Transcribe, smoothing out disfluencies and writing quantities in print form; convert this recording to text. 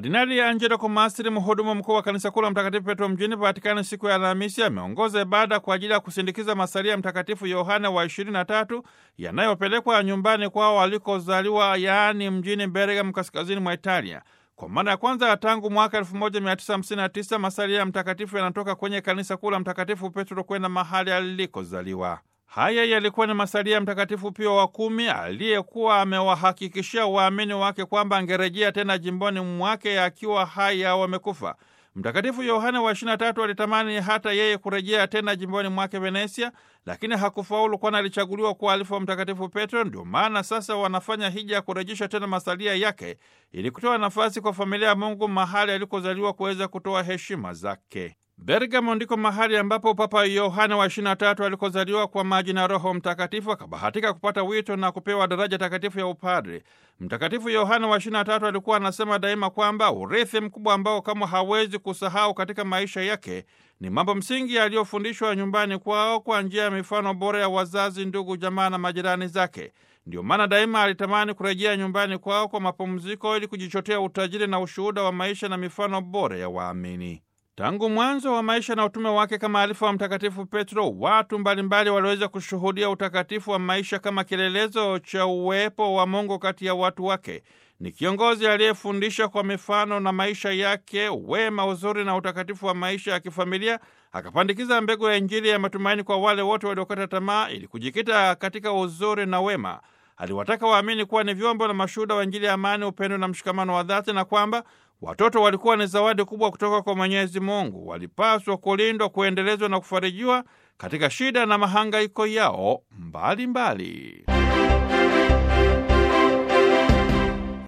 Kardinali Angelo Komasri, mhudumu mkuu wa kanisa kuu la Mtakatifu Petro mjini Vatikani, siku ya Alhamisi ameongoza ibada kwa ajili ya kusindikiza masalia ya Mtakatifu Yohane wa 23 yanayopelekwa nyumbani kwao walikozaliwa, yaani mjini Bergamo, kaskazini mwa Italia. Kwa mara ya kwanza tangu mwaka 1959 masalia ya mtakatifu yanatoka kwenye kanisa kuu la Mtakatifu Petro kwenda mahali alikozaliwa. Haya yalikuwa ni masalia ya Mtakatifu Pio wa 10 aliyekuwa amewahakikishia waamini wake kwamba angerejea tena jimboni mwake akiwa hai au amekufa. Mtakatifu Yohane wa 23 alitamani hata yeye kurejea tena jimboni mwake Venesia, lakini hakufaulu, kwani alichaguliwa kuwa alifu wa Mtakatifu Petro. Ndio maana sasa wanafanya hija ya kurejesha tena masalia yake ili kutoa nafasi kwa familia ya Mungu mahali alikozaliwa kuweza kutoa heshima zake. Bergamo ndiko mahali ambapo Papa Yohane wa 23 alikozaliwa kwa maji na Roho Mtakatifu, akabahatika kupata wito na kupewa daraja takatifu ya upadre. Mtakatifu Yohane wa 23 alikuwa anasema daima kwamba urithi mkubwa ambao kama hawezi kusahau katika maisha yake ni mambo msingi aliyofundishwa nyumbani kwao kwa njia ya mifano bora ya wazazi, ndugu, jamaa na majirani zake. Ndio maana daima alitamani kurejea nyumbani kwao kwa mapumziko ili kujichotea utajiri na ushuhuda wa maisha na mifano bora ya waamini. Tangu mwanzo wa maisha na utume wake kama alifu wa Mtakatifu Petro, watu mbalimbali waliweza kushuhudia utakatifu wa maisha kama kielelezo cha uwepo wa Mungu kati ya watu wake. Ni kiongozi aliyefundisha kwa mifano na maisha yake wema, uzuri na utakatifu wa maisha ya kifamilia, akapandikiza mbegu ya Injili ya matumaini kwa wale wote waliokata tamaa ili kujikita katika uzuri na wema. Aliwataka waamini kuwa ni vyombo na mashuhuda wa Injili ya amani, upendo na mshikamano wa dhati, na kwamba watoto walikuwa ni zawadi kubwa kutoka kwa Mwenyezi Mungu. Walipaswa kulindwa, kuendelezwa na kufarijiwa katika shida na mahangaiko yao mbalimbali.